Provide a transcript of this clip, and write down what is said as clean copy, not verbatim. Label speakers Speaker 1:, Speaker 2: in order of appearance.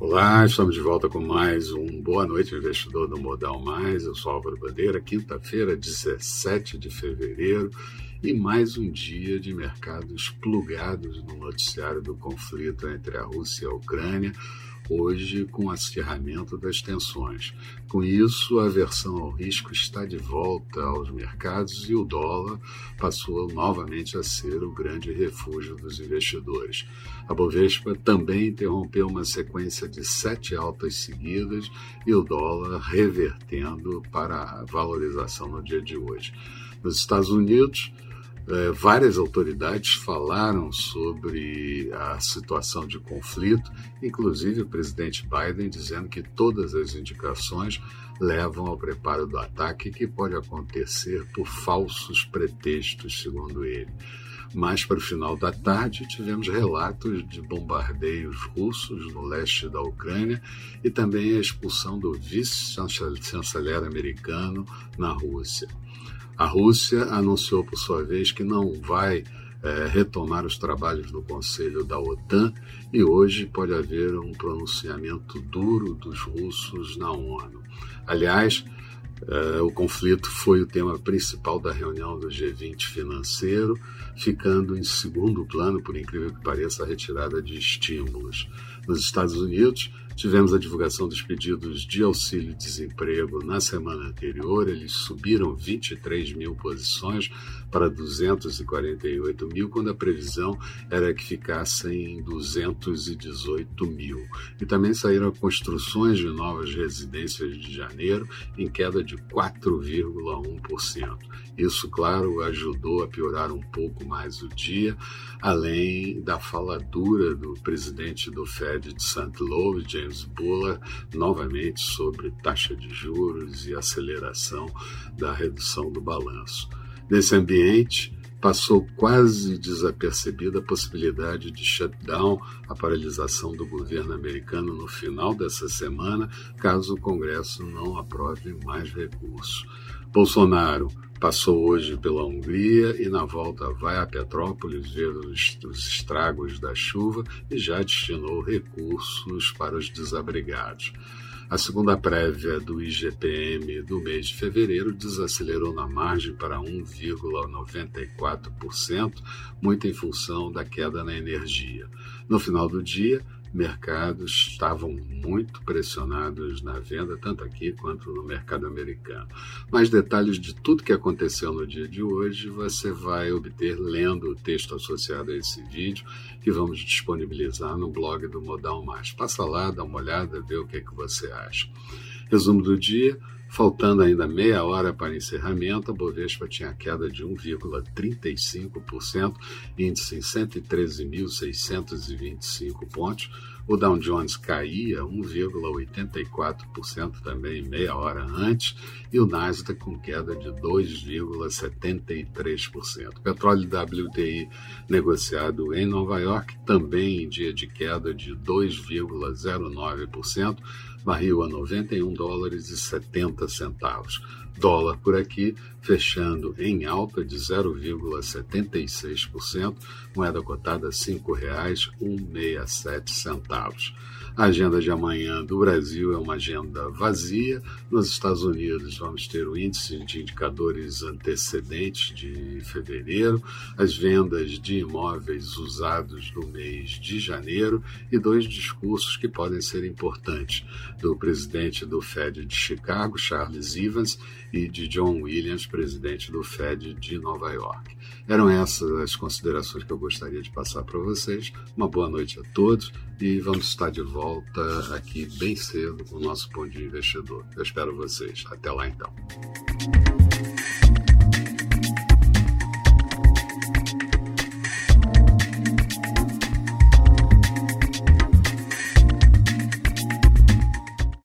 Speaker 1: Olá, estamos de volta com mais um Boa Noite, Investidor do Modal Mais. Eu sou Álvaro Bandeira, quinta-feira, 17 de fevereiro, e mais um dia de mercados plugados no noticiário do conflito entre a Rússia e a Ucrânia, hoje com o acirramento das tensões. Com isso, a aversão ao risco está de volta aos mercados e o dólar passou novamente a ser o grande refúgio dos investidores. A Bovespa também interrompeu uma sequência de 7 altas seguidas e o dólar revertendo para a valorização no dia de hoje. Nos Estados Unidos, várias autoridades falaram sobre a situação de conflito, inclusive o presidente Biden dizendo que todas as indicações levam ao preparo do ataque, que pode acontecer por falsos pretextos, segundo ele. Mas para o final da tarde tivemos relatos de bombardeios russos no leste da Ucrânia e também a expulsão do vice-chanceler americano na Rússia. A Rússia anunciou, por sua vez, que não vai retomar os trabalhos do Conselho da OTAN e hoje pode haver um pronunciamento duro dos russos na ONU. Aliás, o conflito foi o tema principal da reunião do G20 financeiro, ficando em segundo plano, por incrível que pareça, a retirada de estímulos. Nos Estados Unidos, tivemos a divulgação dos pedidos de auxílio-desemprego na semana anterior. Eles subiram 23 mil posições para 248 mil, quando a previsão era que ficassem em 218 mil. E também saíram construções de novas residências de janeiro, em queda de 4,1%. Isso, claro, ajudou a piorar um pouco mais o dia, além da fala dura do presidente do Fed de St. Louis, James Bullard, novamente sobre taxa de juros e aceleração da redução do balanço. Nesse ambiente, passou quase desapercebida a possibilidade de shutdown, a paralisação do governo americano no final dessa semana, caso o Congresso não aprove mais recursos. Bolsonaro passou hoje pela Hungria e na volta vai a Petrópolis ver os estragos da chuva e já destinou recursos para os desabrigados. A segunda prévia do IGPM do mês de fevereiro desacelerou na margem para 1,94%, muito em função da queda na energia. No final do dia, mercados estavam muito pressionados na venda, tanto aqui quanto no mercado americano. Mais detalhes de tudo que aconteceu no dia de hoje você vai obter lendo o texto associado a esse vídeo, que vamos disponibilizar no blog do Modal Mais. Passa lá, dá uma olhada, vê o que você acha. Resumo do dia: faltando ainda meia hora para encerramento, a Bovespa tinha queda de 1,35%, índice em 113.625 pontos. O Dow Jones caía 1,84% também meia hora antes, e o Nasdaq com queda de 2,73%. Petróleo WTI negociado em Nova York também em dia de queda de 2,09%, barril a $91,70. Dólar por aqui fechando em alta de 0,76%, moeda cotada a R$ 5,167. A agenda de amanhã do Brasil é uma agenda vazia. Nos Estados Unidos vamos ter o índice de indicadores antecedentes de fevereiro, as vendas de imóveis usados no mês de janeiro e 2 discursos que podem ser importantes, do presidente do Fed de Chicago, Charles Evans, e de John Williams, presidente do Fed de Nova York. Eram essas as considerações que eu gostaria de passar para vocês. Uma boa noite a todos e vamos estar de volta aqui bem cedo com o nosso Bom Dia Investidor. Eu espero vocês. Até lá então.